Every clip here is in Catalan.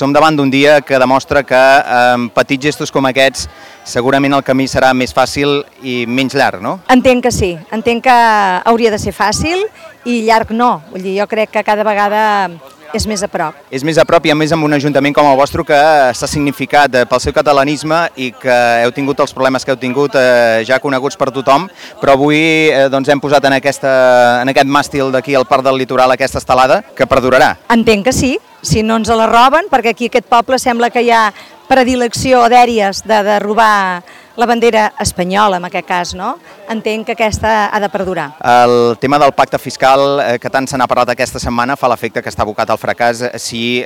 Som davant d'un dia que demostra que amb petits gestos com aquests segurament el camí serà més fàcil i menys llarg, no? Entenc que sí, entenc que hauria de ser fàcil i llarg no. Vull dir, jo crec que cada vegada és més a prop. És més a prop i a més amb un ajuntament com el vostre que s'ha significat pel seu catalanisme i que heu tingut els problemes que heu tingut ja coneguts per tothom, però avui doncs hem posat en aquest màstil d'aquí al Parc del Litoral aquesta estelada que perdurarà. Entenc que sí, si no ens la roben, perquè aquí aquest poble sembla que hi ha predilecció d'èries de robar la bandera espanyola, en aquest cas, no? Entenc que aquesta ha de perdurar. El tema del pacte fiscal que tant se n'ha parlat aquesta setmana fa l'efecte que està abocat al fracàs si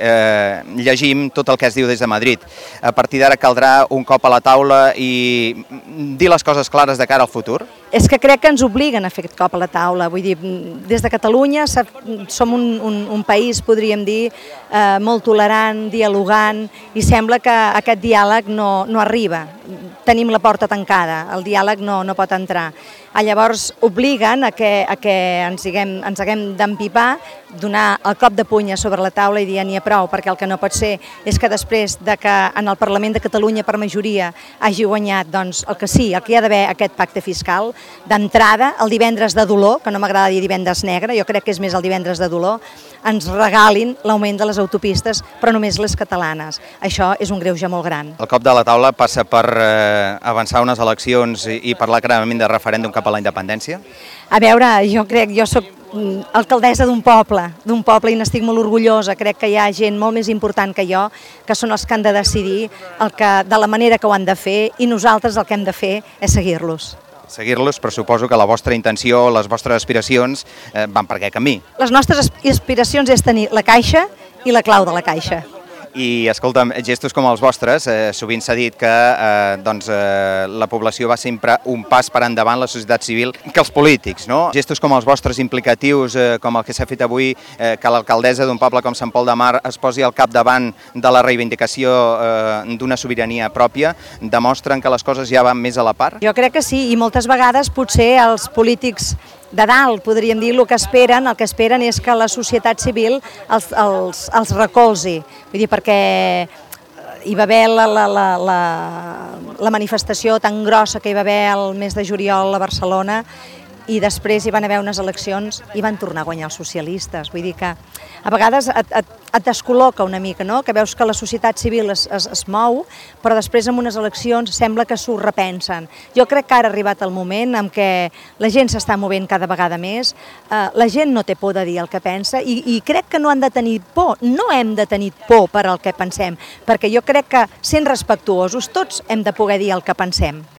llegim tot el que es diu des de Madrid. A partir d'ara caldrà un cop a la taula i dir les coses clares de cara al futur? És que crec que ens obliguen a fer aquest cop a la taula. Vull dir, des de Catalunya som un país, podríem dir, molt tolerant, dialogant, i sembla que aquest diàleg no arriba. Tenim la porta tancada, el diàleg no pot entrar. Llavors obliguen a que ens haguem d'empipar, donar el cop de puny sobre la taula i dir n'hi ha prou, perquè el que no pot ser és que després de que en el Parlament de Catalunya per majoria hagi guanyat doncs, el que sí, el que hi ha d'haver aquest pacte fiscal, d'entrada, el divendres de dolor, que no m'agrada dir divendres negre, jo crec que és més el divendres de dolor, ens regalin l'augment de les autopistes, però només les catalanes. Això és un greuge molt gran. El cop de la taula passa per avançar unes eleccions i parlar clarament de referèndum cap a la independència? A veure, jo soc alcaldessa d'un poble i n'estic molt orgullosa. Crec que hi ha gent molt més important que jo, que són els que han de decidir de la manera que ho han de fer, i nosaltres el que hem de fer és seguir-los. Seguir-los, però suposo que la vostra intenció, les vostres aspiracions van per aquest camí. Les nostres aspiracions és tenir la caixa i la clau de la caixa. I, escolta'm, gestos com els vostres, sovint s'ha dit que la població va sempre un pas per endavant, la societat civil, que els polítics, no? Gestos com els vostres implicatius, com el que s'ha fet avui, que l'alcaldessa d'un poble com Sant Pol de Mar es posi al capdavant de la reivindicació d'una sobirania pròpia, demostren que les coses ja van més a la part? Jo crec que sí, i moltes vegades potser els polítics de dalt, podríem dir, el que esperen és que la societat civil els recolzi. Vull dir, perquè hi va haver la manifestació tan grossa que hi va haver el mes de juliol a Barcelona, i després hi van haver unes eleccions i van tornar a guanyar els socialistes. Vull dir que a vegades et descol·loca una mica, no? Que veus que la societat civil es mou, però després en unes eleccions sembla que s'ho repensen. Jo crec que ara ha arribat el moment en què la gent s'està movent cada vegada més, la gent no té por de dir el que pensa, i crec que no han de tenir por, no hem de tenir por per al que pensem, perquè jo crec que sent respectuosos tots hem de poder dir el que pensem.